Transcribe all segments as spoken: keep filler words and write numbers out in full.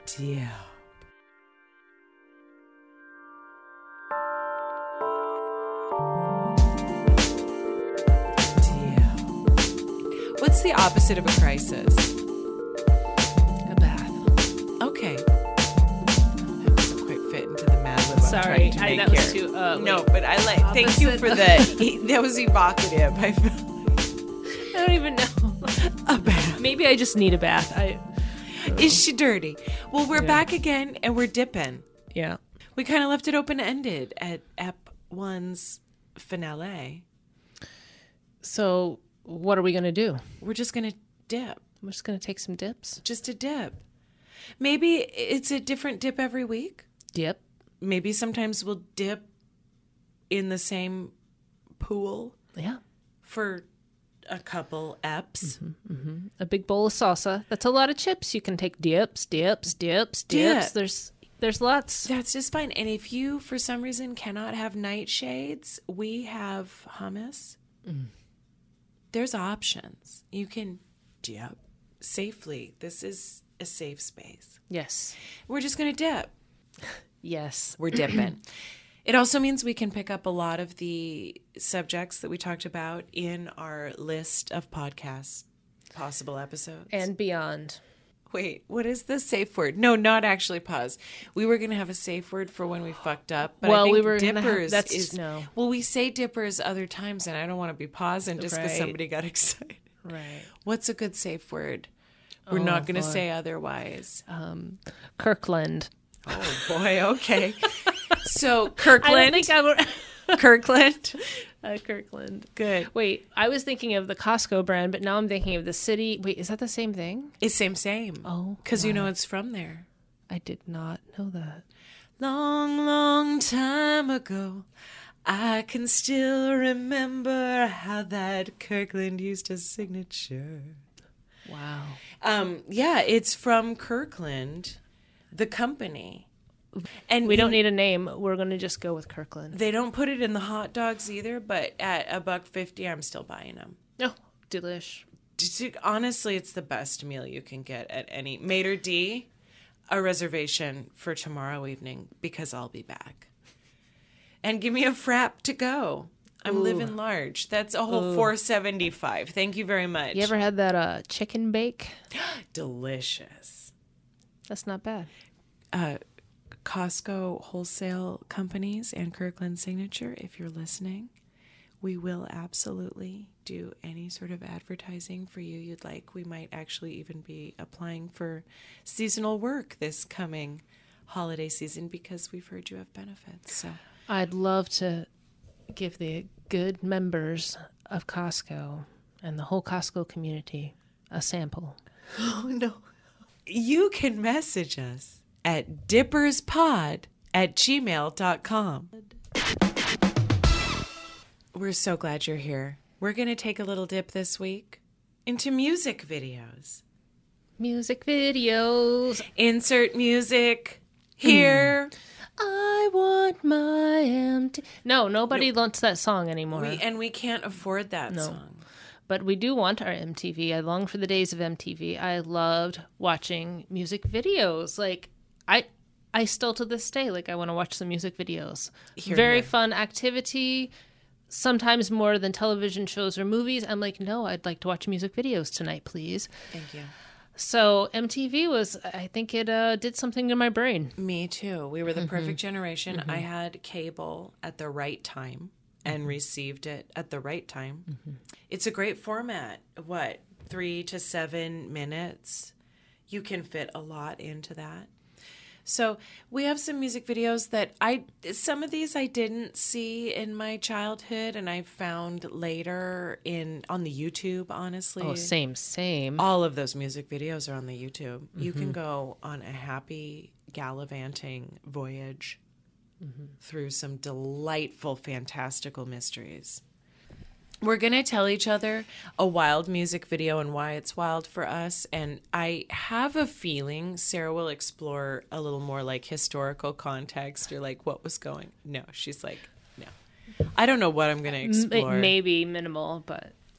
Dip. What's the opposite of a crisis? A bath. Okay. That doesn't quite fit into the Mad Lib I'm Sorry, trying to I, make that was here. too. Uh, No, wait. but I like. Thank you for Opposite. that. That was evocative. I feel I don't even know. a bath. Maybe I just need a bath. I. Is she dirty? Well, we're Yeah. back again, and we're dipping. Yeah. We kind of left it open-ended at Ep one's finale. So what are we gonna do? We're just gonna dip. We're just gonna take some dips. Just a dip. Maybe it's a different dip every week. Dip. Maybe sometimes we'll dip in the same pool Yeah. for a couple eps. A big bowl of salsa. That's a lot of chips. You can take dips, dips, dips, dips. Dip. There's there's lots. That's just fine. And if you, for some reason, cannot have nightshades, we have hummus. There's options. You can dip safely. This is a safe space. Yes. We're just going to dip. Yes. We're dipping. It also means we can pick up a lot of the subjects that we talked about in our list of podcast possible episodes. And beyond. Wait, what is the safe word? No, not actually pause. We were going to have a safe word for when we fucked up. But Well, I think we were gonna have- dippers that's- is... no. Well, we say dippers other times, and I don't want to be pausing just because Right. somebody got excited. Right. What's a good safe word? We're Oh, not going to boy. say otherwise. Um, Kirkland. Oh, boy. Okay. So, I Kirkland. don't think I would. Kirkland. uh, Kirkland. Good. Wait, I was thinking of the Costco brand, but now I'm thinking of the city. Wait, is that the same thing? It's same, same. Oh, Because you know it's from there. I did not know that. Long, long time ago, I can still remember how that Kirkland used a signature. Wow. Um, yeah, it's from Kirkland, the company. And We don't need a name. We're going to just go with Kirkland. They don't put it in the hot dogs either, but at a buck fifty, I'm still buying them. Oh, delish. Honestly, it's the best meal you can get at any Mater D. A reservation for tomorrow evening because I'll be back. And give me a frap to go. I'm Ooh. living large. That's a whole four seventy-five. Thank you very much. You ever had that uh, chicken bake? Delicious. That's not bad. Uh, Costco wholesale companies and Kirkland Signature, if you're listening, we will absolutely do any sort of advertising for you you'd like. We might actually even be applying for seasonal work this coming holiday season because we've heard you have benefits. So I'd love to give the good members of Costco and the whole Costco community a sample. oh no. You can message us at dipperspod at gmail dot com. We're so glad you're here. We're going to take a little dip this week into music videos. Music videos. Insert music here. I want my empty. No, nobody wants that song anymore. We, and we can't afford that No. song. But we do want our M T V. I long for the days of M T V. I loved watching music videos. Like I I still to this day like I want to watch some music videos. Here, Very here. fun activity. Sometimes more than television shows or movies. I'm like, "No, I'd like to watch music videos tonight, please." Thank you. So M T V was, I think it uh, did something to my brain. Me too. We were the perfect generation. I had cable at the right time and received it at the right time. It's a great format. What, three to seven minutes? You can fit a lot into that. So we have some music videos that I, some of these I didn't see in my childhood and I found later in, on the YouTube, honestly. Oh, same, same. All of those music videos are on the YouTube. You can go on a happy gallivanting voyage through some delightful, fantastical mysteries. We're going to tell each other a wild music video and why it's wild for us. And I have a feeling Sarah will explore a little more like historical context or like what was going. No, she's like, no. I don't know what I'm going to M- explore. maybe minimal, but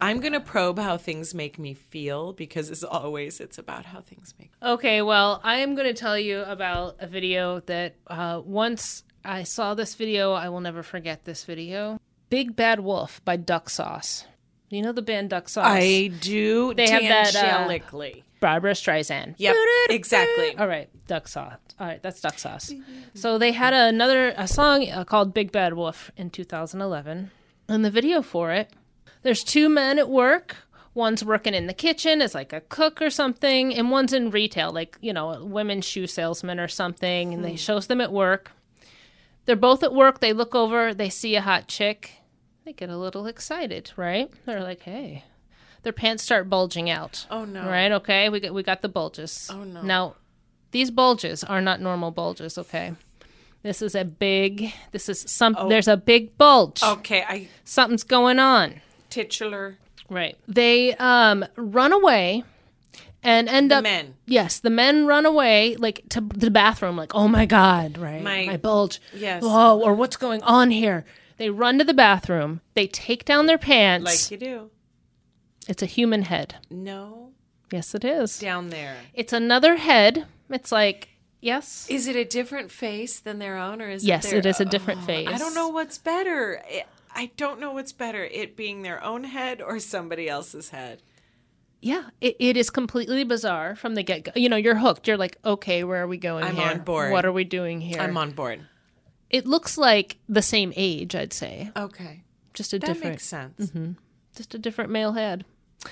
I'm going to probe how things make me feel because, as always, it's about how things make me Okay, well, I am going to tell you about a video that uh, once I saw this video, I will never forget this video. Big Bad Wolf by Duck Sauce. You know the band Duck Sauce? I do. They have that, uh, tangelically. Barbara Streisand. Yep, exactly. All right, Duck Sauce. All right, that's Duck Sauce. So they had another a song uh, called Big Bad Wolf in two thousand eleven. And the video for it, there's two men at work. One's working in the kitchen as like a cook or something, and one's in retail, like, you know, a women's shoe salesman or something, and they shows them at work. They're both at work. They look over. They see a hot chick. They get a little excited, right? They're like, hey. Their pants start bulging out. Oh, no. Right? Okay. We got, we got the bulges. Oh, no. Now, these bulges are not normal bulges, okay? This is a big, this is some, Oh. there's a big bulge. Okay, I Something's going on. titular Right. They um, run away and end the up. men. Yes, the men run away, like, to the bathroom, like, oh my God, right? My- My bulge. Yes. Oh, or what's going on here? They run to the bathroom. They take down their pants. Like you do. It's a human head. No, Yes, it is. down there. It's another head. It's like, yes. Is it a different face than their own, or is Yes, it? Their, it is a different face. I don't know what's better. I- I don't know what's better, it being their own head or somebody else's head. Yeah, it, it is completely bizarre from the get-go. You know, you're hooked. You're like, okay, where are we going I'm here? on board. What are we doing here? I'm on board. It looks like the same age, I'd say. Okay, Just a that different, makes sense. just a different male head.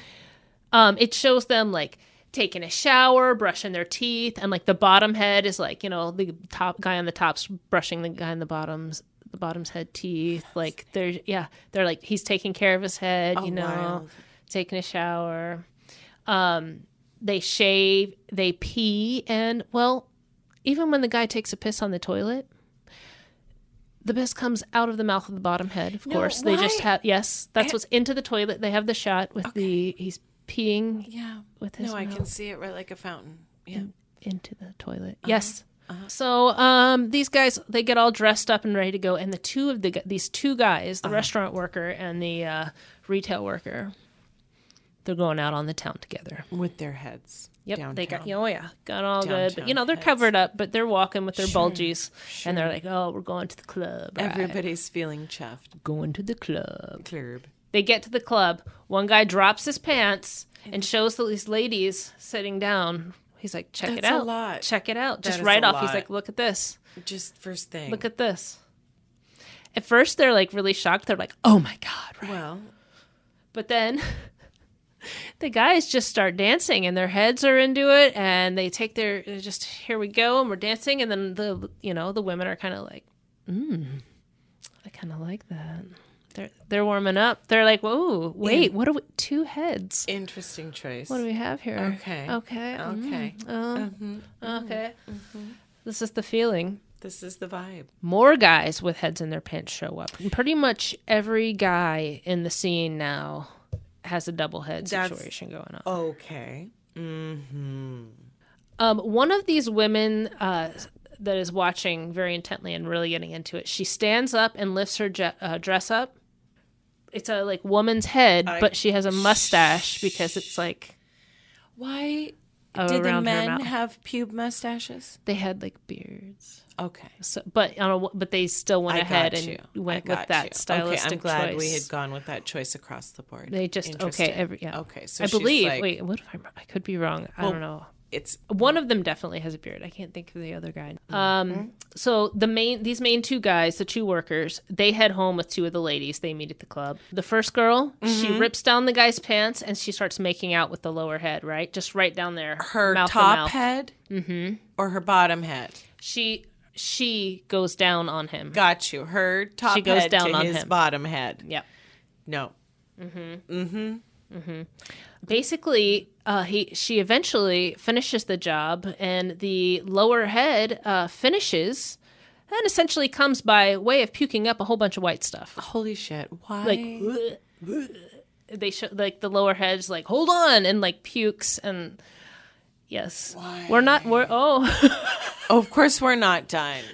Um, it shows them like taking a shower, brushing their teeth, and like the bottom head is like, you know, the top guy on the top's brushing the guy on the bottom's the bottom's head teeth. Like they're yeah, they're like he's taking care of his head, Oh, you know, wild. taking a shower. Um, they shave, they pee, and well, even when the guy takes a piss on the toilet, the piss comes out of the mouth of the bottom head. Of No, course, they just why? have yes, that's I- what's into the toilet. They have the shot with the he's peeing Yeah. with his No, I mouth can see it right like a fountain. Yeah. into the toilet. Yes. So um, these guys, they get all dressed up and ready to go, and the two of the gu- these two guys, the restaurant worker and the uh, retail worker, they're going out on the town together. With their heads. Yep, Downtown. they got oh yeah, got all good, but Downtown you know they're heads. covered up, but they're walking with their Sure, bulgies, and they're like, oh, we're going to the club. Right? Everybody's feeling chuffed. going to the club. Club. They get to the club. One guy drops his pants and shows these ladies sitting down. He's like, check it That's a out. lot. Check it out. That Just is right a off. He's lot. like, look at this. Just first thing. Look at this. At first, they're like really shocked. They're like, oh my God. Right? Well, But then the guys just start dancing and their heads are into it. And they take their, they're just, here we go. And we're dancing. And then the, you know, the women are kind of like, mm, I kind of like that. They're, they're warming up. They're like, whoa, wait, Yeah. what are we, two heads. interesting choice. What do we have here? Okay. Okay. Okay. mm, uh, Mhm. okay. This is the feeling. This is the vibe. More guys with heads in their pants show up. And pretty much every guy in the scene now has a double head That's- situation going on. Okay. Mm-hmm. Um, one of these women uh, that is watching very intently and really getting into it, she stands up and lifts her je- uh, dress up. It's a like woman's head, I- but she has a mustache because it's like Why around did the her men mouth. have pube mustaches? They had like beards. Okay. So, but on a, but they still went I ahead got and you. went I got with that you. stylistic Okay, I'm glad choice. we had gone with that choice across the board. They just okay. Interesting. Every yeah. Okay, so I she's believe. like- wait, what if I'm, I could be wrong? I Well, don't know. It's One of them definitely has a beard. I can't think of the other guy. Mm-hmm. Um, so the main, these main two guys, the two workers, they head home with two of the ladies they meet at the club. The first girl, she Mm-hmm. rips down the guy's pants and she starts making out with the lower head, right, just right down there, her mouth to top mouth. head mm-hmm. or her bottom head. She she goes down on him. Got you. Her top She goes head down to on his him. bottom head. Yep. No. Basically, uh, he she eventually finishes the job, and the lower head uh, finishes, and essentially comes by way of puking up a whole bunch of white stuff. Holy shit. Why? Like they show like the lower head's like hold on and like pukes and yes, Why? we're not we're oh Oh, of course we're not done.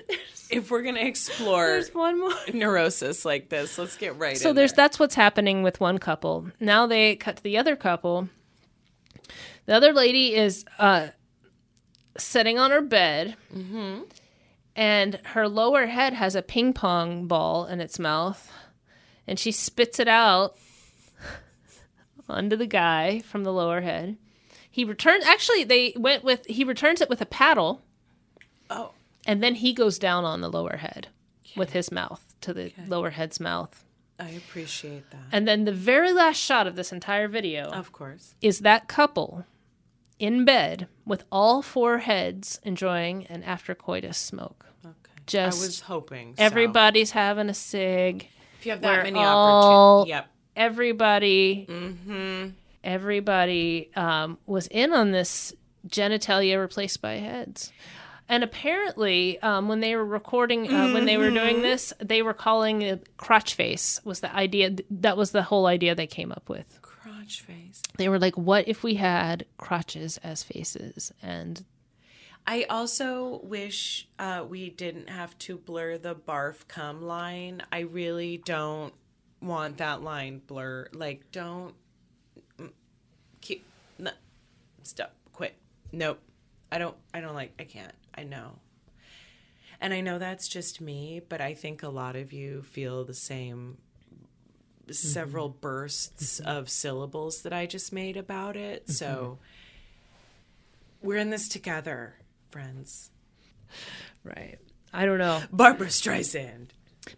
If we're gonna explore There's one more. neurosis like this, let's get right. So in there's there. that's what's happening with one couple. Now they cut to the other couple. The other lady is uh, sitting on her bed, mm-hmm. and her lower head has a ping pong ball in its mouth, and she spits it out onto the guy from the lower head. He returns. Actually, they went with. He returns it with a paddle. Oh. And then he goes down on the lower head okay. with his mouth to the okay. lower head's mouth. I appreciate that. And then the very last shot of this entire video, of course, is that couple in bed with all four heads enjoying an after coitus smoke. Okay. Just I was hoping so. Everybody's having a cig. If you have that We're many all, opportunities, yep. Everybody, mm-hmm. everybody um, was in on this genitalia replaced by heads. And apparently, um, when they were recording, uh, mm-hmm. when they were doing this, they were calling it crotch face. Was the idea that was the whole idea they came up with? Crotch face. They were like, "What if we had crotches as faces?" And I also wish uh, we didn't have to blur the barf cum line. I really don't want that line blur. Like, don't keep no, stop. Quit. Nope. I don't. I don't like. I can't. I know. And I know that's just me, but I think a lot of you feel the same several mm-hmm. bursts mm-hmm. of syllables that I just made about it. Mm-hmm. So we're in this together, friends. Right. I don't know. Barbra Streisand.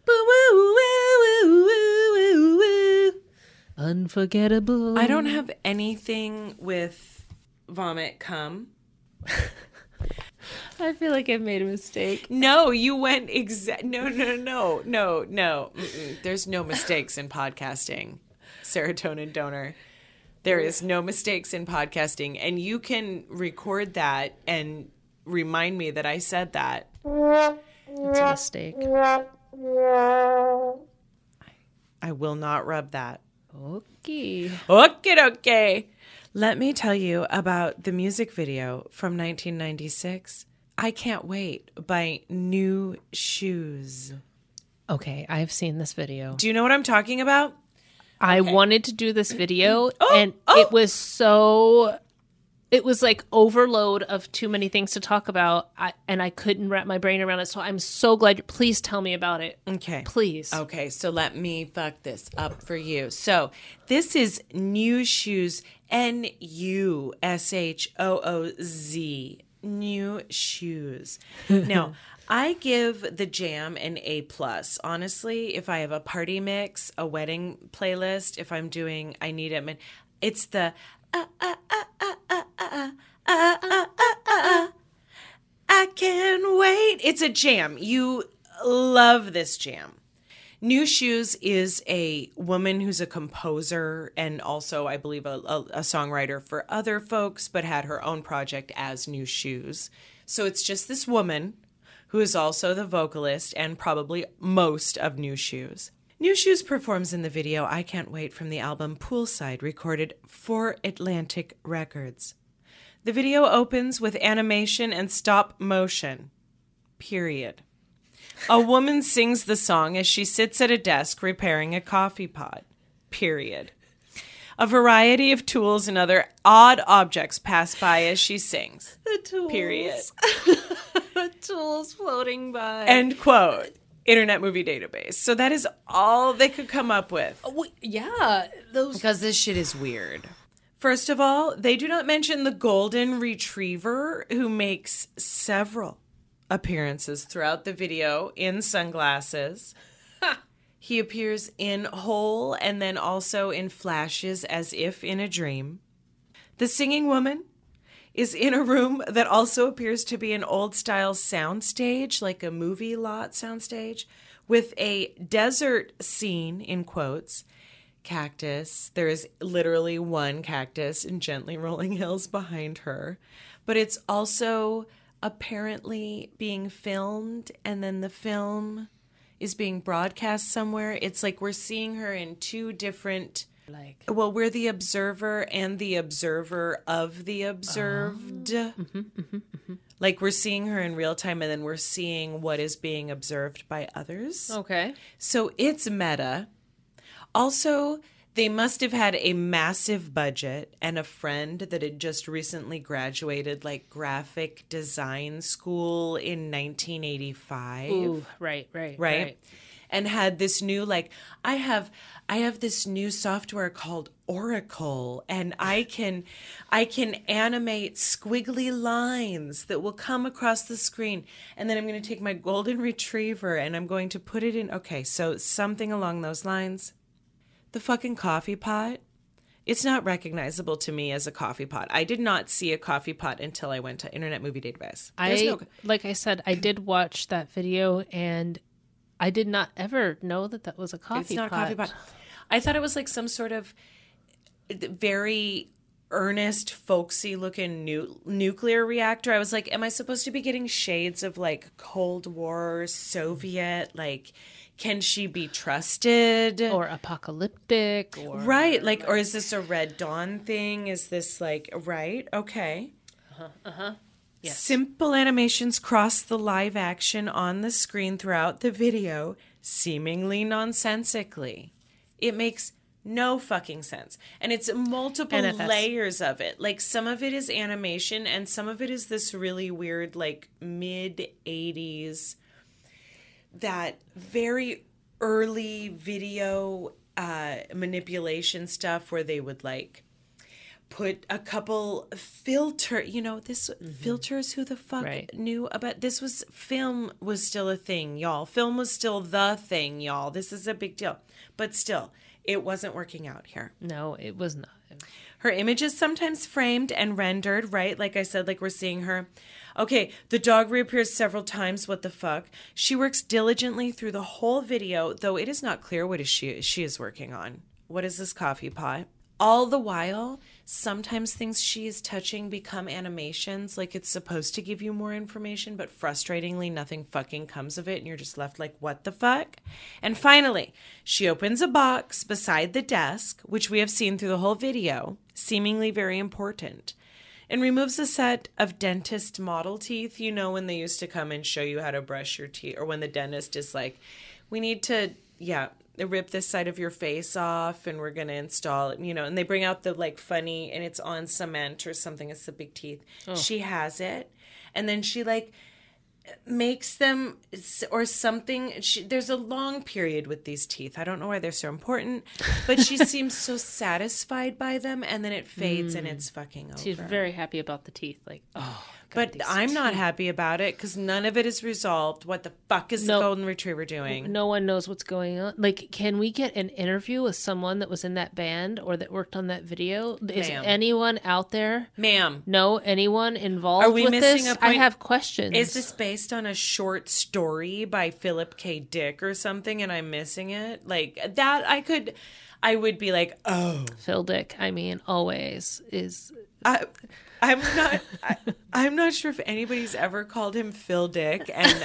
Unforgettable. I don't have anything with vomit cum. I feel like I've made a mistake. No, you went exact. No, no, no, no, no. Mm-mm. There's no mistakes in podcasting, serotonin donor. There is no mistakes in podcasting, and you can record that and remind me that I said that. It's a mistake. I, I will not rub that. Okay. Okay, okay. Let me tell you about the music video from nineteen ninety-six, I Can't Wait, by New Shoes. Okay, I've seen this video. Do you know what I'm talking about? I okay. wanted to do this video, oh, and oh. it was so... It was like overload of too many things to talk about, I, and I couldn't wrap my brain around it, so I'm so glad. Please tell me about it. Okay. Please. Okay, so let me fuck this up for you. So this is New Shoes, N U S H O O Z, New Shoes. Now, I give the jam an A plus. Honestly, if I have a party mix, a wedding playlist, if I'm doing I Need It, it's the... Uh, uh, uh, uh, uh, uh, uh, uh, uh, uh, I can't wait. It's a jam. You love this jam. New Shoes is a woman who's a composer and also, I believe, a, a, a songwriter for other folks, but had her own project as New Shoes. So it's just this woman who is also the vocalist and probably most of New Shoes. New Shoes performs in the video I Can't Wait from the album Poolside, recorded for Atlantic Records. The video opens with animation and stop motion. Period. A woman sings the song as she sits at a desk repairing a coffee pot. Period. A variety of tools and other odd objects pass by as she sings. The tools. Period. The tools floating by. End quote. Internet Movie Database. So that is all they could come up with. Oh, yeah. Those... Because this shit is weird. First of all, they do not mention the golden retriever who makes several appearances throughout the video in sunglasses. He appears in whole and then also in flashes as if in a dream. The singing woman is in a room that also appears to be an old-style soundstage, like a movie lot soundstage, with a desert scene, in quotes, cactus. There is literally one cactus in gently rolling hills behind her. But it's also apparently being filmed, and then the film is being broadcast somewhere. It's like we're seeing her in two different... Like, well, we're the observer and the observer of the observed. Oh. Mm-hmm, mm-hmm, mm-hmm. Like we're seeing her in real time and then we're seeing what is being observed by others. Okay. So it's meta. Also, they must have had a massive budget and a friend that had just recently graduated like graphic design school in nineteen eighty-five. Ooh, right, right, right? right. And had this new like I have I have this new software called Oracle, and I can I can animate squiggly lines that will come across the screen, and then I'm going to take my golden retriever and I'm going to put it in. Okay, so something along those lines. The fucking coffee pot. It's not recognizable to me as a coffee pot. I did not see a coffee pot until I went to Internet Movie Database. There's I no... like I said, I did watch that video and I did not ever know that that was a coffee pot. It's not a coffee pot. I thought it was like some sort of very earnest, folksy looking nu- nuclear reactor. I was like, am I supposed to be getting shades of like Cold War, Soviet? Like, can she be trusted? Or apocalyptic? Or Right. Like, or is this a Red Dawn thing? Is this like, right? Okay. Uh-huh. Uh-huh. Yes. Simple animations cross the live action on the screen throughout the video, seemingly nonsensically. It makes no fucking sense. And it's multiple N F S. layers of it. Like some of it is animation and some of it is this really weird, like mid eighties, that very early video uh, manipulation stuff where they would like put a couple filter, you know, this mm-hmm. filters, who the fuck right. knew about this? Was film was still a thing, y'all. Film was still the thing, y'all. This is a big deal. But still, it wasn't working out here. No, it was not. Her image is sometimes framed and rendered, right? Like I said, like we're seeing her. Okay, the dog reappears several times. What the fuck? She works diligently through the whole video, though it is not clear what is she she is working on. What is this coffee pot? All the while, sometimes things she is touching become animations, like it's supposed to give you more information, but frustratingly, nothing fucking comes of it, and you're just left like, what the fuck? And finally, she opens a box beside the desk, which we have seen through the whole video, seemingly very important, and removes a set of dentist model teeth. You know, when they used to come and show you how to brush your teeth, or when the dentist is like, we need to, yeah, rip this side of your face off and we're going to install it, you know, and they bring out the like funny and it's on cement or something. It's the big teeth. Oh. She has it. And then she like makes them or something. She, there's a long period with these teeth. I don't know why they're so important, but she seems so satisfied by them. And then it fades mm. and it's fucking over. She's very happy about the teeth. Like, oh. God, but I'm not happy about it because none of it is resolved. What the fuck is no, the golden retriever doing? No one knows what's going on. Like, can we get an interview with someone that was in that band or that worked on that video? Is Ma'am. anyone out there? Ma'am. Know anyone involved Are we with missing this? a point? I have questions. Is this based on a short story by Philip K. Dick or something and I'm missing it? Like, that I could... I would be like, oh. Phil Dick, I mean, always is... I, I'm not. I, I'm not sure if anybody's ever called him Phil Dick. And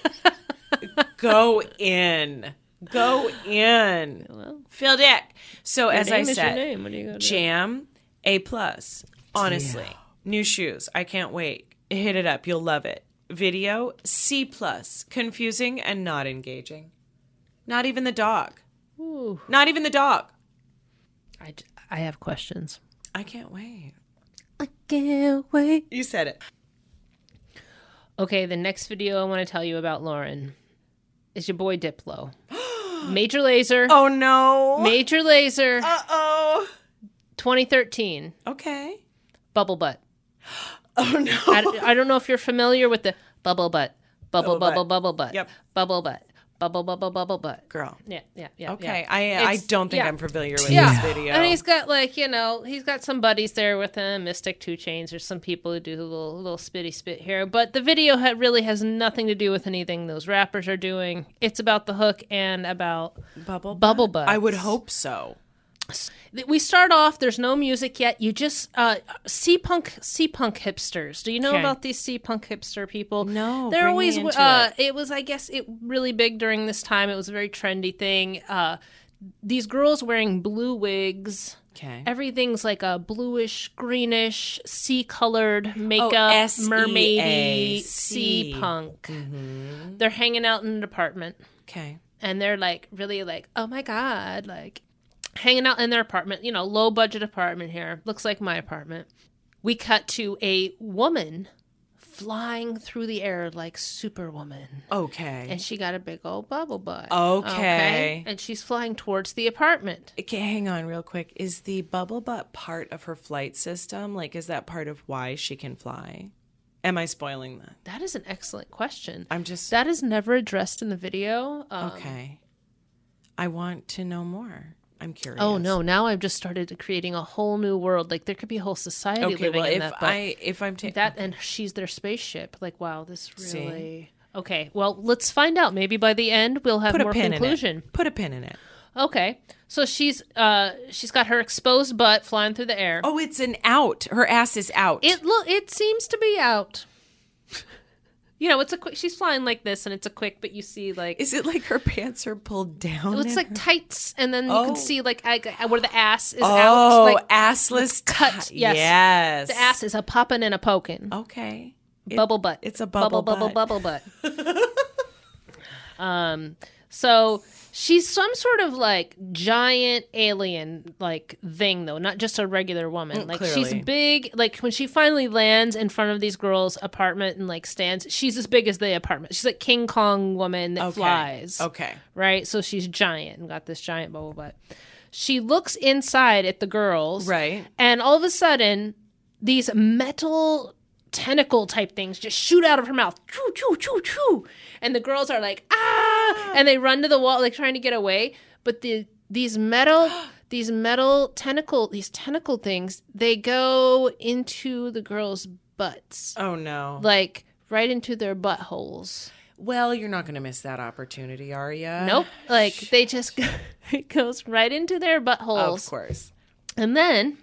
go in, go in, well, Phil Dick. So as I name said, is your name. What are you gonna Jam do? A plus. Honestly, yeah. New shoes. I can't wait. Hit it up. You'll love it. Video C plus. Confusing and not engaging. Not even the dog. Ooh. Not even the dog. I, I have questions. I can't wait. I can't wait. You said it. Okay, the next video I want to tell you about, Lauren, is your boy Diplo. Major Lazer. Oh, no. Major Lazer. Uh-oh. twenty thirteen. Okay. Bubble butt. Oh, no. I, I don't know if you're familiar with the bubble butt. Bubble, Bubble bubble, butt. bubble butt. Yep. Bubble butt. Bubble, bubble, bubble butt. Girl. Yeah, yeah, yeah. Okay, yeah. I I It's- don't think yeah. I'm familiar with Yeah. this video. And he's got like, you know, he's got some buddies there with him, Mystic Two Chains. There's some people who do a little, little spitty spit here. But the video ha- really has nothing to do with anything those rappers are doing. It's about the hook and about Bubble bubble butt? butts. I would hope so. We start off, there's no music yet. You just, uh, C-punk, C-punk hipsters. Do you know Okay. about these C-punk hipster people? No, They're bring me always, into uh, it. it was, I guess, it really big during this time. It was a very trendy thing. Uh, these girls wearing blue wigs Okay. Everything's like a bluish, greenish, sea-colored makeup, Oh, S E A mermaidy, C. sea punk. Mm-hmm. They're hanging out in an apartment. Okay. And they're like really like, oh my God, like hanging out in their apartment, you know, low budget apartment here. Looks like my apartment. We cut to a woman flying through the air like Superwoman. Okay. And she got a big old bubble butt. Okay. And she's flying towards the apartment. Okay, hang on real quick. Is the bubble butt part of her flight system? Like, is that part of why she can fly? Am I spoiling that? That is an excellent question. I'm just... That is never addressed in the video. Um, okay. I want to know more. I'm curious. Oh, no. Now I've just started creating a whole new world. Like, there could be a whole society okay, living well, in if that. But I, if I'm taking... that, and she's their spaceship. Like, wow, this See? really... Okay, well, let's find out. Maybe by the end we'll have Put more a pin conclusion. in it. Put a pin in it. Okay, so she's uh she's got her exposed butt flying through the air. Oh, it's an out. Her ass is out. It look it seems to be out. You know, it's a quick. She's flying like this, and it's a quick. But you see, like, is it like her pants are pulled down? it's in like her- tights, and then you Oh. can see like I, I- where the ass is oh, out. Like assless cut. ti- Yes. Yes. the ass is a popping and a poking. Okay. It- Bubble butt. It's a bubble, bubble, butt. bubble, bubble butt. um. So she's some sort of like giant alien like thing though, not just a regular woman. Mm, like clearly. she's big. Like when she finally lands in front of these girls' apartment and like stands, she's as big as the apartment. She's like King Kong woman that Okay. flies. Okay. Right? So she's giant and got this giant bubble butt. She looks inside at the girls. Right. And all of a sudden, these metal tentacle type things just shoot out of her mouth. Choo, choo, choo, choo. And the girls are like, ah! And they run to the wall, like trying to get away. But the these metal, these metal tentacle, these tentacle things, they go into the girls' butts. Oh, no. Like right into their buttholes. Well, you're not going to miss that opportunity, are you? Nope. Like they just go, it goes right into their buttholes. Of course. And then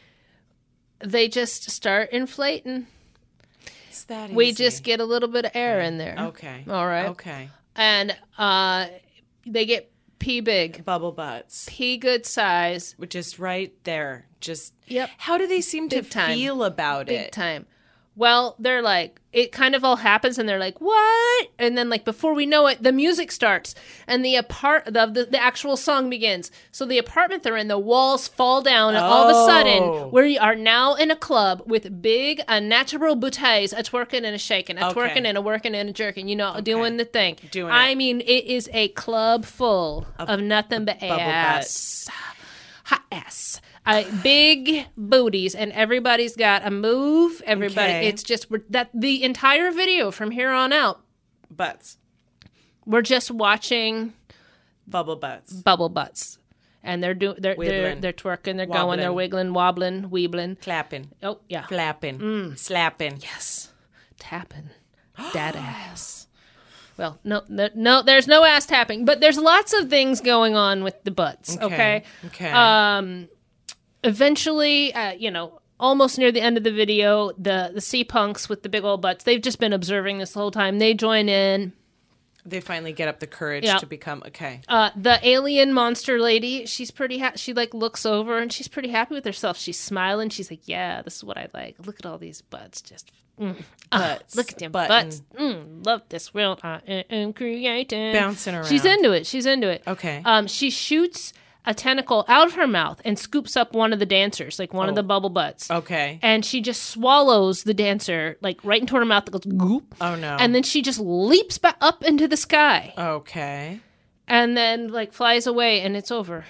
they just start inflating. It's that We easy. just get a little bit of air in there. Okay. All right. Okay. And uh, they get pee big, Bubble butts. pee good size, Which is right there. Just. Yep. How do they seem Big to time. feel about big it? time. Well, they're like, it kind of all happens and they're like, what? And then like before we know it, the music starts and the apart the, the, the actual song begins. So the apartment they're in, the walls fall down and all of a Oh. sudden we are now in a club with big unnatural bouteilles, a twerking and a shaking, a Okay. twerking and a working and a jerking, you know, doing the thing. Doing I it. mean, it is a club full of, nothing but bubble ass. Hot ass. Uh, big booties, and everybody's got a move. Everybody, Okay. it's just we're, that the entire video from here on out, Butts. we're just watching Bubble butts. bubble butts, and they're doing they're they're, Wiggling. they're twerking, they're going, they're Wobbling. wiggling, wobbling, weebling. Clapping. Oh yeah, Flapping. Mm. Slapping. yes, tapping that ass. Well, no, no, no, there's no ass tapping, but there's lots of things going on with the butts. Okay, Okay. Um, eventually, uh, you know, almost near the end of the video, the the sea punks with the big old butts, they've just been observing this the whole time. They join in. They finally get up the courage Yeah. to become okay. Uh, the alien monster lady, she's pretty ha- she like looks over and she's pretty happy with herself. She's smiling. She's like, "Yeah, this is what I like. Look at all these butts. Just mm. Ah, Butts. look at them Button. butts. Mm, love this world I am creating." Bouncing around. She's into it. She's into it. Okay. Um, she shoots a tentacle out of her mouth and scoops up one of the dancers, like one of the bubble butts. Okay. And she just swallows the dancer, like right into her mouth. That goes goop. Oh, no. And then she just leaps back up into the sky, Okay. and then like flies away, and it's over.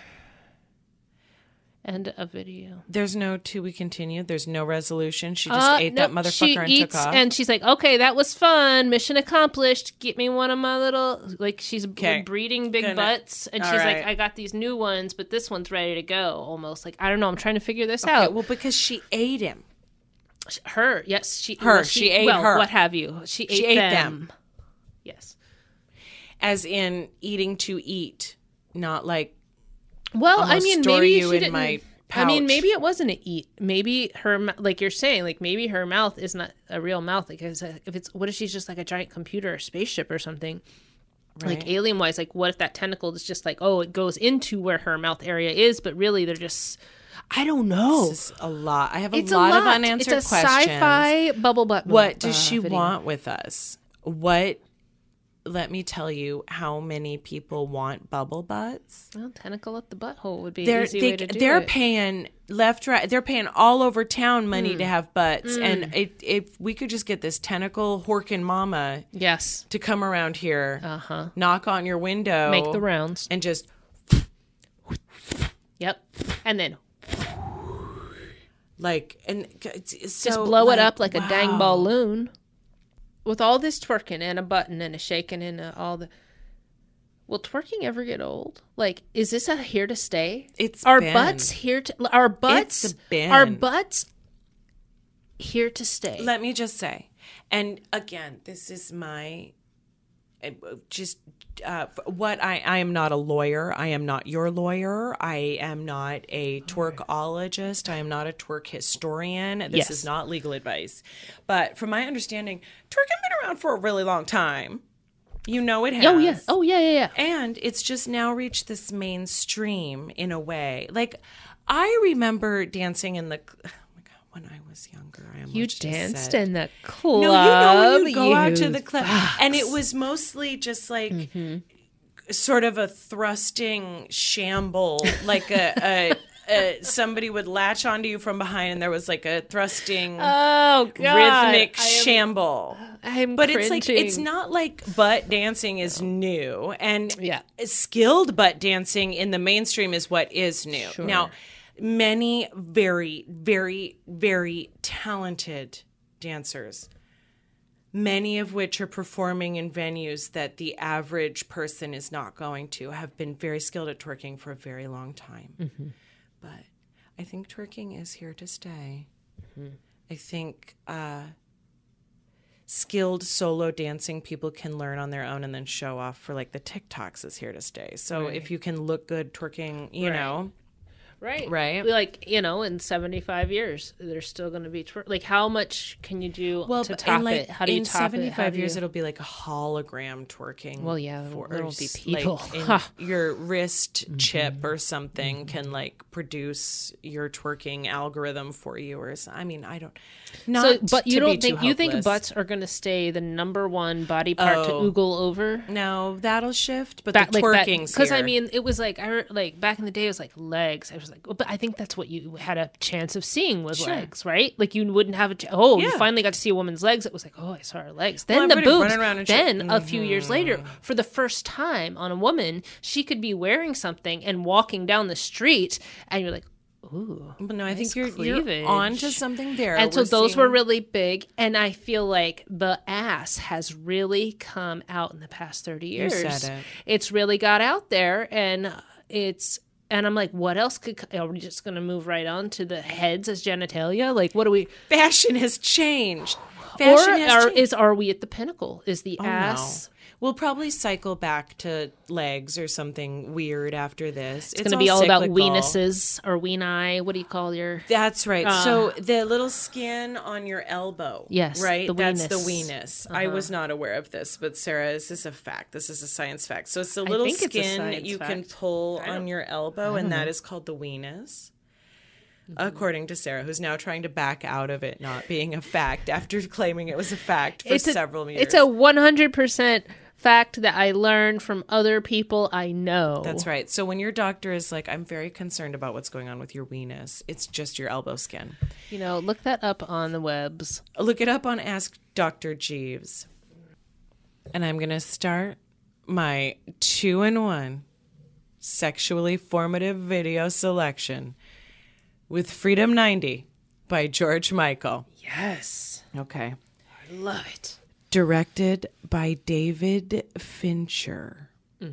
End of video. There's no to be continued. There's no resolution. She just Uh, ate that nope, motherfucker she and eats, took off. and she's like, "Okay, that was fun. Mission accomplished. Get me one of my little like she's b- Okay. breeding big Gonna- butts, and all she's right. like, I got these new ones, but this one's ready to go. Almost like I don't know. I'm trying to figure this Okay, out. well, because she ate him. Her, yes, she Her, well, she ate well, her. what have you? She ate, She ate them. them. Yes. As in eating to eat, not like Well, I almost mean, store maybe you she in didn't. my I mean, pouch. maybe it wasn't a eat. Maybe her, mou- like you're saying, like maybe her mouth is not a real mouth. Like if it's, if it's what if she's just like a giant computer or spaceship or something? Right. Like alien wise, like what if that tentacle is just like, oh, it goes into where her mouth area is, but really they're just. I don't know. This is a lot. I have a It's lot, a lot of unanswered It's a questions. sci-fi bubble butt. What does uh, she video. want with us? What? Let me tell you how many people want bubble butts. Well, tentacle up the butthole would be They're an easy they, way to do they're it. paying left, right. They're paying all over town money Mm. to have butts, and it, if we could just get this tentacle horkin' mama Yes. to come around here, Uh huh. knock on your window, Make the rounds. and just Yep. And then like and so, just blow like, it up like a dang wow. balloon. With all this twerking and a button and a shaking and a, all the. Will twerking ever get old? Like, is this a here to stay? It's our been. butts here to our butts It's been. our butts here to stay. Let me just say, and again, this is my uh, just uh, what I, I am not a lawyer. I am not your lawyer. I am not a twerkologist. I am not a twerk historian. This Yes. is not legal advice. But from my understanding, twerking been around for a really long time. You know it has. Oh yeah. Oh yeah, yeah, yeah. And it's just now reached this mainstream in a way. Like, I remember dancing in the. Oh my God, when I was younger, I almost You just danced said, in the club. no, you know when you go out to you the club, and it was mostly just like sort of a thrusting shamble, like a, a, a somebody would latch onto you from behind, and there was like a thrusting Oh God. rhythmic I am, shamble. I'm But it's like cringing. it's not like butt dancing is new, and Yeah. skilled butt dancing in the mainstream is what is new. Sure. Now, many very, very, very talented dancers, many of which are performing in venues that the average person is not going to, have been very skilled at twerking for a very long time. Mm-hmm. But I think twerking is here to stay. Mm-hmm. I think uh, skilled solo dancing people can learn on their own and then show off for like the TikToks is here to stay. So Right. if you can look good twerking, you Right. know, Right. Right. Like, you know, in seventy-five years, there's still going to be twer- like how much can you do well, to but top in like it? How do you in top it? How seventy-five do years, you... it'll be like a hologram twerking. Well, yeah, for, there won't be s- people. Like, in Huh. your wrist chip or something can like produce your twerking algorithm for you, or so- I mean, I don't. Not So, but you to be don't think too you think hopeless. butts are going to stay the number one body part to Oh. oogle over? No, that'll shift, but Back, the like twerking's because I here. mean, it was like I re- like back in the day, it was like legs. I was like, well, but I think that's what you had a chance of seeing was Sure. legs, right? Like you wouldn't have a ch- oh, you Yeah. finally got to see a woman's legs. It was like, oh, I saw her legs. Then Well, the everybody boobs. running around and shit. Then a few years later, for the first time on a woman, she could be wearing something and walking down the street, and you're like, ooh. But no, I think nice you're, cleavage. you're on to something there. And so We're those seeing- were really big, and I feel like the ass has really come out in the past thirty years. said it. It's really got out there, and it's and I'm like, what else could? Are we just going to move right on to the heads as genitalia? Like, what do we? fashion has changed. Or Fashion has are, changed. is are we at the pinnacle? Is the Oh, ass? no. We'll probably cycle back to legs or something weird after this. It's going to be all about cyclical. weenuses or weenie. What do you call your? That's right. Uh, so the little skin on your elbow. Yes, Right? the That's the weenus. weenus. I Uh-huh. was not aware of this, but Sarah, this is a fact. This is a science fact. So it's the I little think it's a skin science you can fact. pull I don't- on your elbow, and that is called the weenus. According to Sarah, who's now trying to back out of it not being a fact after claiming it was a fact for It's a, several years. It's a one hundred percent fact that I learned from other people I know. That's right. So when your doctor is like, I'm very concerned about what's going on with your weenus, it's just your elbow skin. You know, look that up on the webs. Look it up on Ask Doctor Jeeves. And I'm going to start my two-in-one sexually formative video selection with Freedom ninety by George Michael. Yes. Okay. I love it. Directed by David Fincher. Mm.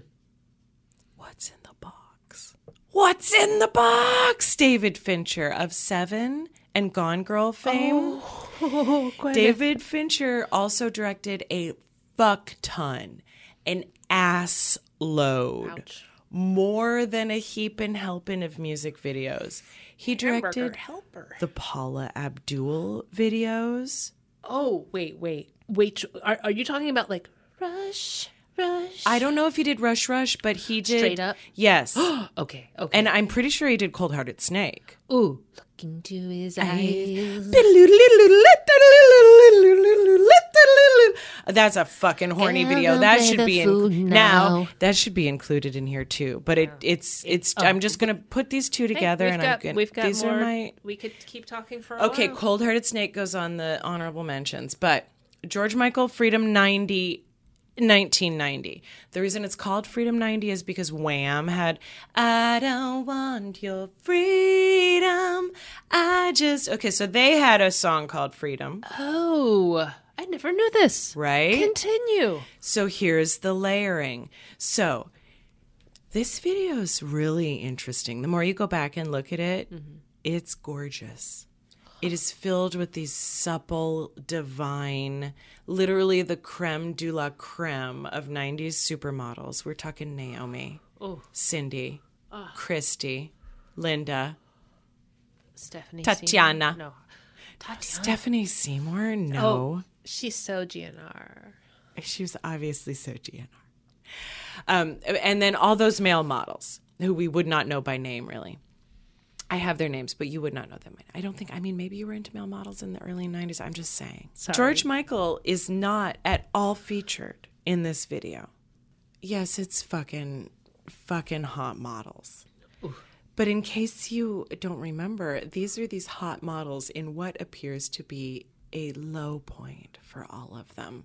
What's in the box? What's in the box? David Fincher of Seven and Gone Girl fame. Oh, David Fincher also directed a fuck ton, an ass load, Ouch. more than a heapin' helpin' of music videos. He directed Hamburger helper. the Paula Abdul videos. Oh, wait, wait. Wait, are, are you talking about like Rush? Rush. I don't know if he did Rush Rush, but he did. Straight Up? Yes. Okay, okay. And I'm pretty sure he did Cold Hearted Snake. Ooh. Look into his eyes. That's a fucking horny Gonna video. That play should the be fool in now. now. That should be included in here too. But it it's it's. I'm just gonna put these two Hey, together, we've and got, I'm gonna. we've got these more. are my. We could keep talking for a Okay, while. Cold Hearted Snake goes on the honorable mentions, but George Michael, Freedom ninety. nineteen ninety. The reason it's called Freedom ninety is because Wham had I don't want your freedom. I just Okay, so they had a song called Freedom, Oh, I never knew this. right? Continue. So here's the layering. So this video is really interesting. The more you go back and look at it, mm-hmm. it's gorgeous. It is filled with these supple, divine, literally the creme de la creme of nineties supermodels. We're talking Naomi, Oh. Cindy, Christy, Linda, Stephanie Tatiana. Seymour? No. Tatiana. Stephanie Seymour? No. Oh, she's so G N R. She was obviously so G N R. Um, and then all those male models who we would not know by name, really. I have their names, but you would not know them. I don't think, I mean, maybe you were into male models in the early nineties. I'm just saying. Sorry. George Michael is not at all featured in this video. Yes, it's fucking, fucking hot models. Oof. But in case you don't remember, these are these hot models in what appears to be a low point for all of them.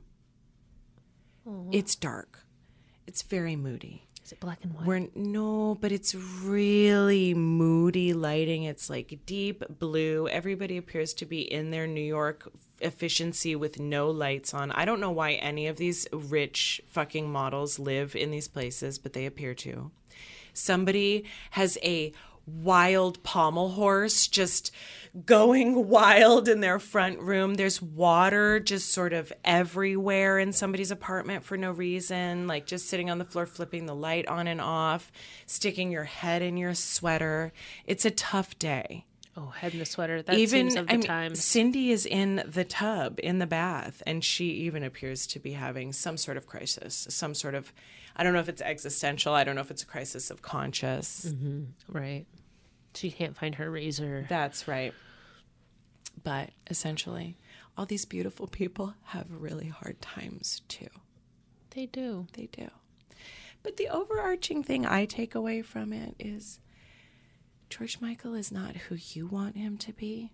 Aww. It's dark. It's very moody. Is it black and white? We're, no, but it's really moody lighting. It's like deep blue. Everybody appears to be in their New York efficiency with no lights on. I don't know why any of these rich fucking models live in these places, but they appear to. Somebody has a wild pommel horse just going wild in their front room. There's water just sort of everywhere in somebody's apartment for no reason, like just sitting on the floor, flipping the light on and off, sticking your head in your sweater. It's a tough day. Oh, head in the sweater. That even, seems of the I mean, time. Cindy is in the tub, in the bath, and she even appears to be having some sort of crisis, some sort of, I don't know if it's existential. I don't know if it's a crisis of conscience. Mm-hmm. Right. She can't find her razor. That's right. But essentially, all these beautiful people have really hard times too. They do. They do. But the overarching thing I take away from it is George Michael is not who you want him to be,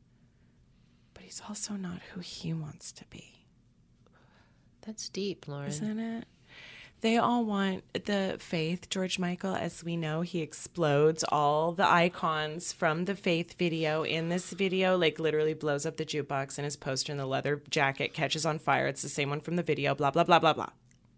but he's also not who he wants to be. That's deep, Lauren. Isn't it? They all want the Faith. George Michael, as we know, he explodes all the icons from the Faith video. In this video, like literally blows up the jukebox and his poster in the leather jacket catches on fire. It's the same one from the video, blah, blah, blah, blah, blah.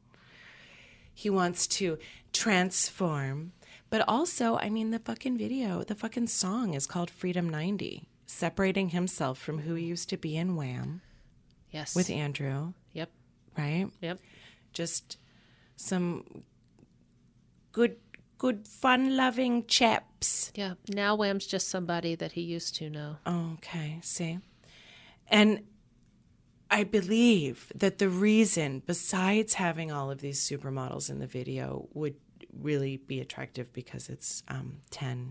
He wants to transform. But also, I mean, the fucking video, the fucking song is called Freedom ninety, separating himself from who he used to be in Wham. Yes. With Andrew. Yep. Right? Yep. Just some good, good, fun-loving chaps. Yeah. Now Wham's just somebody that he used to know. Okay, see? And I believe that the reason, besides having all of these supermodels in the video, would really be attractive because it's um, ten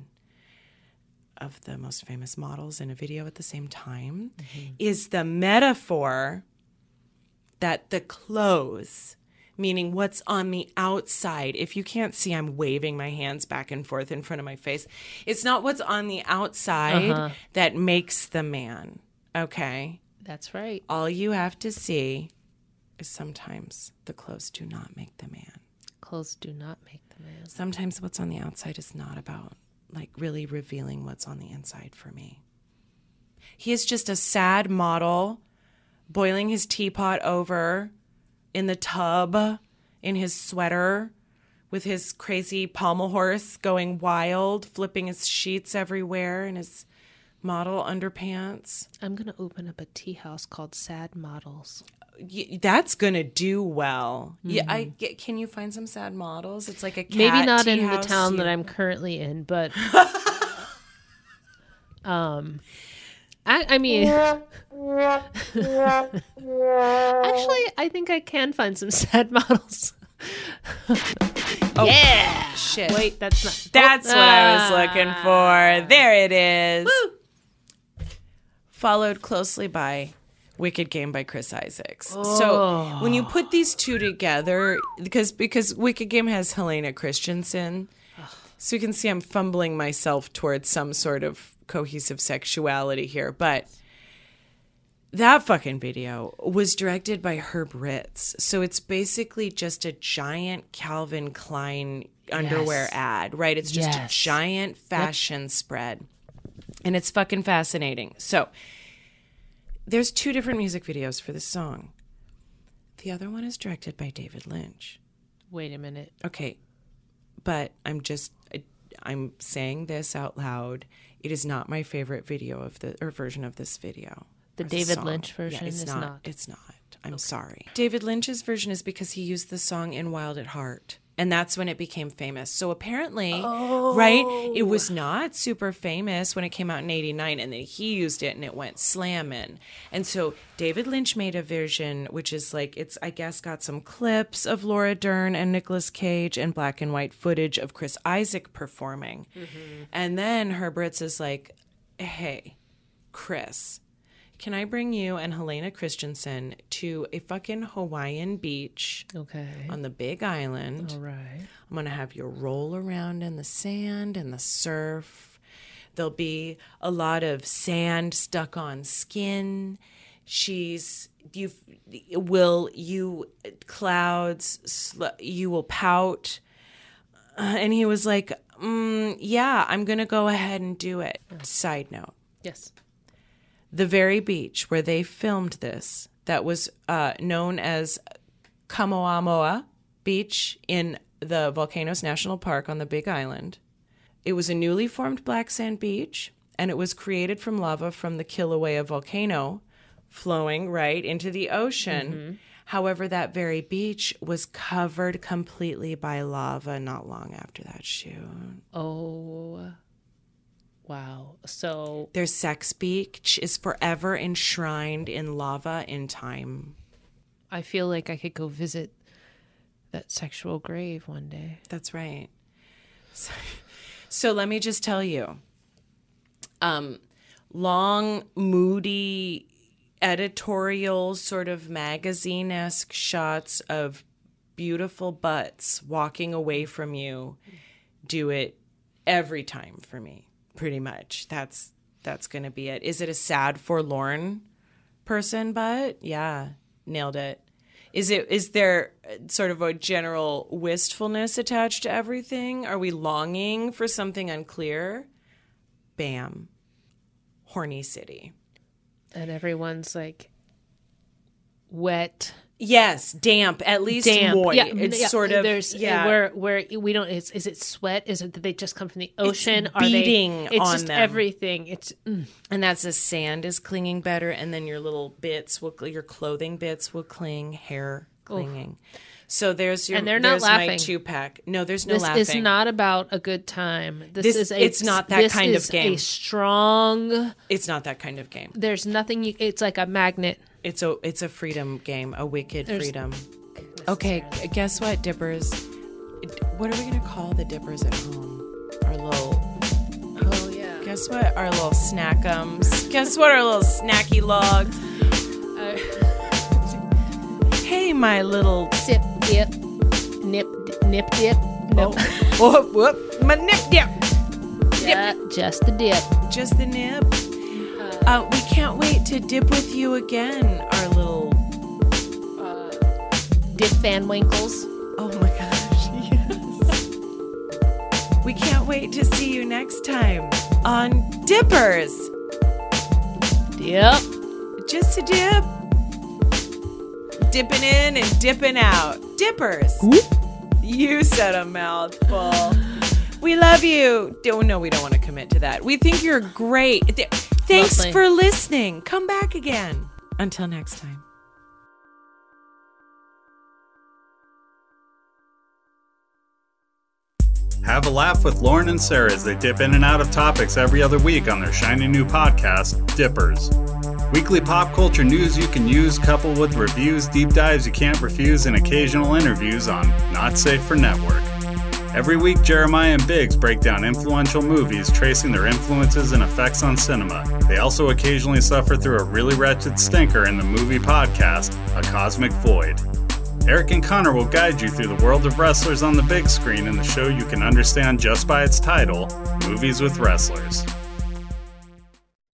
of the most famous models in a video at the same time, mm-hmm. is the metaphor that the clothes, meaning what's on the outside, if you can't see, I'm waving my hands back and forth in front of my face. It's not what's on the outside uh-huh. that makes the man, okay? That's right. All you have to see is sometimes the clothes do not make the man. Clothes do not make the man. Sometimes what's on the outside is not about, like, really revealing what's on the inside for me. He is just a sad model boiling his teapot over in the tub in his sweater with his crazy pommel horse going wild, flipping his sheets everywhere in his model underpants. I'm going to open up a tea house called Sad Models. That's going to do well. Mm-hmm. Yeah, I get, can you find some sad models? It's like a cat Maybe not tea in house. the town you... that I'm currently in, but um I, I mean, actually, I think I can find some sad models. Oh, yeah. shit. Wait, that's not. That's oh, what I ah. was looking for. There it is. Woo. Followed closely by Wicked Game by Chris Isaacs. Oh. So when you put these two together, because because Wicked Game has Helena Christensen, so you can see I'm fumbling myself towards some sort of cohesive sexuality here, but that fucking video was directed by Herb Ritz. So it's basically just a giant Calvin Klein underwear Yes. ad, right? It's just Yes. a giant fashion yep. spread. And it's fucking fascinating. So there's two different music videos for this song. The other one is directed by David Lynch. Wait a minute. Okay. But I'm just, I'm saying this out loud. It is not my favorite video of the, or version of this video. The David Lynch version yeah, it's is not, not. It's not. I'm okay. sorry. David Lynch's version is because he used the song in Wild at Heart. And that's when it became famous. So apparently, oh. right, it was not super famous when it came out in eighty-nine. And then he used it and it went slamming. And so David Lynch made a version, which is like, it's, I guess, got some clips of Laura Dern and Nicolas Cage and black and white footage of Chris Isaac performing. Mm-hmm. And then Herb Ritz is like, hey, Chris, can I bring you and Helena Christensen to a fucking Hawaiian beach okay. on the Big Island? All right. I'm going to have you roll around in the sand and the surf. There'll be a lot of sand stuck on skin. She's, you will, you, clouds, sl- you will pout. Uh, and he was like, mm, yeah, I'm going to go ahead and do it. Oh. Side note. Yes. The very beach where they filmed this, that was uh, known as Kamoamoa Beach in the Volcanoes National Park on the Big Island. It was a newly formed black sand beach, and it was created from lava from the Kilauea volcano flowing right into the ocean. Mm-hmm. However, that very beach was covered completely by lava not long after that shoot. Oh, wow. So their sex beach is forever enshrined in lava in time. I feel like I could go visit that sexual grave one day. That's right. So, so let me just tell you, um, long, moody, editorial sort of magazine-esque shots of beautiful butts walking away from you do it every time for me. Pretty much. That's that's going to be it. Is it a sad, forlorn person butt? Yeah, nailed it. Is it? Is there sort of a general wistfulness attached to everything? Are we longing for something unclear? Bam. Horny city. And everyone's like wet. Yes, damp, at least damp. moist. Yeah, it's yeah, sort of there's yeah. where where we don't. Is is it sweat? Is it that they just come from the ocean? It's Are beating they? It's on just them. everything. It's mm. and that's the sand is clinging better, and then your little bits will, your clothing bits will cling, hair clinging. Oof. So there's your and they're not there's laughing. My two pack. No, there's no this laughing. This is not about a good time. This, this is a, it's not that this kind is of game. A strong. It's not that kind of game. There's nothing. You, it's like a magnet. It's a it's a freedom game, a wicked There's, freedom. Okay, guess what, Dippers? What are we gonna call the Dippers at home? Our little. Oh yeah. Guess what? Our little snackums. Guess what? Our little snacky logs. Uh, hey, my little sip dip, nip nip dip. Nope. Oh, whoop whoop. My nip dip. Yeah, dip. Just the dip. Just the nip. Uh, we can't wait to dip with you again, our little uh, Dip Van Winkles. Oh my gosh, yes. We can't wait to see you next time on Dippers. Dip. Just a dip. Dipping in and dipping out. Dippers. Whoop. You said a mouthful. We love you. Oh, no, we don't want to commit to that. We think you're great. Thanks Lovely. For listening. Come back again. Until next time. Have a laugh with Lauren and Sarah as they dip in and out of topics every other week on their shiny new podcast, Dippers. Weekly pop culture news you can use, coupled with reviews, deep dives you can't refuse, and occasional interviews on Not Safe for Network. Every week, Jeremiah and Biggs break down influential movies, tracing their influences and effects on cinema. They also occasionally suffer through a really wretched stinker in the movie podcast, A Cosmic Void. Eric and Connor will guide you through the world of wrestlers on the big screen in the show you can understand just by its title, Movies with Wrestlers.